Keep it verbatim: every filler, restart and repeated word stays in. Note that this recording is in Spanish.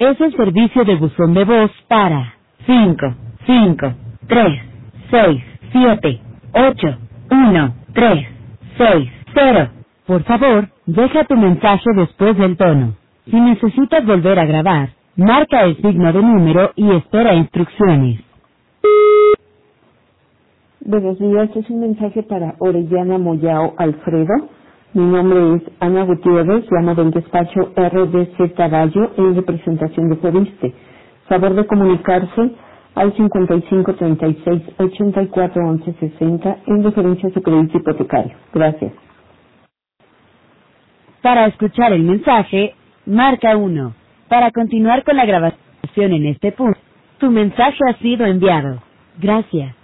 Es el servicio de buzón de voz para cinco, cinco, tres, seis, siete, ocho, uno, tres, seis, cero. Por favor, deja tu mensaje después del tono. Si necesitas volver a grabar, marca el signo de número y espera instrucciones. Buenos días, es un mensaje para Orellana Moyao Alfredo. Mi nombre es Ana Gutiérrez, llamo del despacho R D C Caballo en representación de Fobiste. Favor de comunicarse al cincuenta y cinco, treinta y seis, ochenta y cuatro, once, sesenta en referencia a su crédito hipotecario. Gracias. Para escuchar el mensaje, marca uno. Para continuar con la grabación en este punto, tu mensaje ha sido enviado. Gracias.